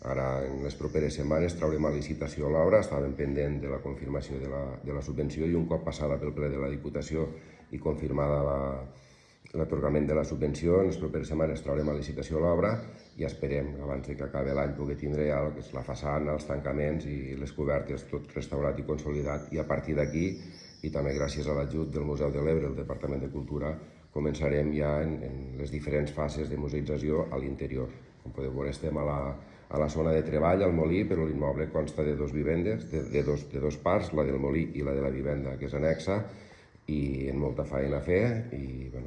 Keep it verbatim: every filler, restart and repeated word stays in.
Ara, en les properes setmanes, traurem a licitació l'obra. Estàvem pendent de la confirmació de la, de la subvenció i un cop passada pel ple de la Diputació i confirmada l'atorgament de la subvenció, en les properes setmanes traurem a licitació l'obra i esperem, abans de que acabi l'any, poder tindre ja el que és la façana, els tancaments i les cobertes, tot restaurat i consolidat. I a partir d'aquí, i també gràcies a l'ajut del Museu de l'Ebre, el Departament de Cultura, començarem ja en, en les diferents fases de museïtzació a l'interior. Com podeu veure, estem a la, a la zona de treball, al molí, però l'immoble consta de dos vivendes, de, de, dos, de dos parts, la del molí i la de la vivenda, que és anexa, i en molta feina a fer, i bueno,